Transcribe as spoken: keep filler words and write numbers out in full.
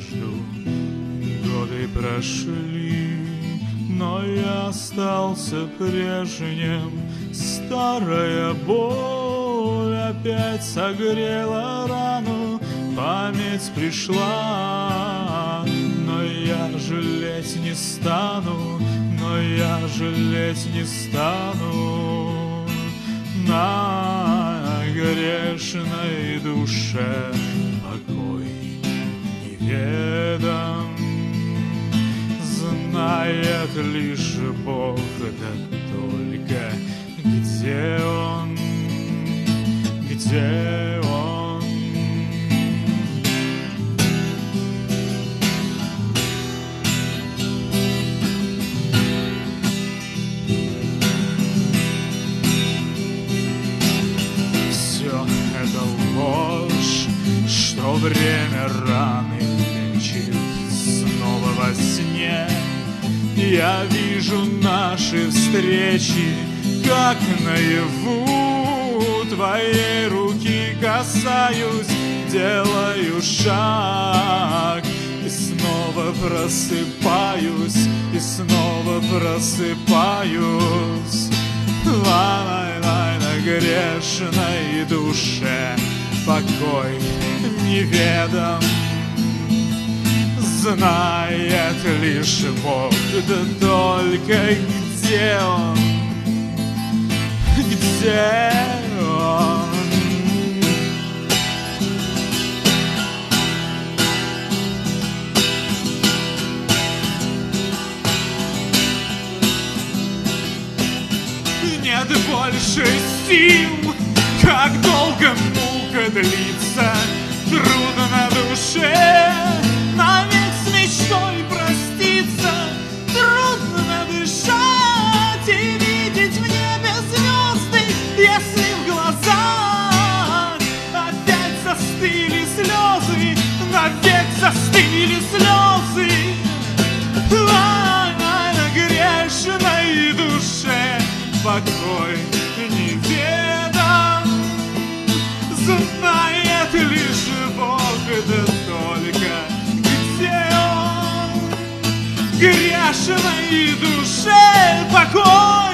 жду. Годы прошли, но я остался прежним. Старая боль опять согрела рану, память пришла, но я жалеть не стану, но я жалеть не стану. На грешной душе покой неведом, знает лишь Бог, да только где Он, где Он. Все это ложь, что время раны лечит. Снова во сне я вижу наши встречи, как наяву. Твоей руки касаюсь, делаю шаг, и снова просыпаюсь, и снова просыпаюсь. Лай-лай-лай, на грешной душе покой неведом, знает лишь Бог, да только где Он, где Он? Нет больше сил, как долго мука длится, трудно на душе навек с мечтой проститься, трудно дышать и видеть в небе звезды, если в глазах опять застыли слезы, навек застыли слезы. Лай-лай, на грешной душе покой неведом, знает лишь Бог, да только где Он, грешной душе покой.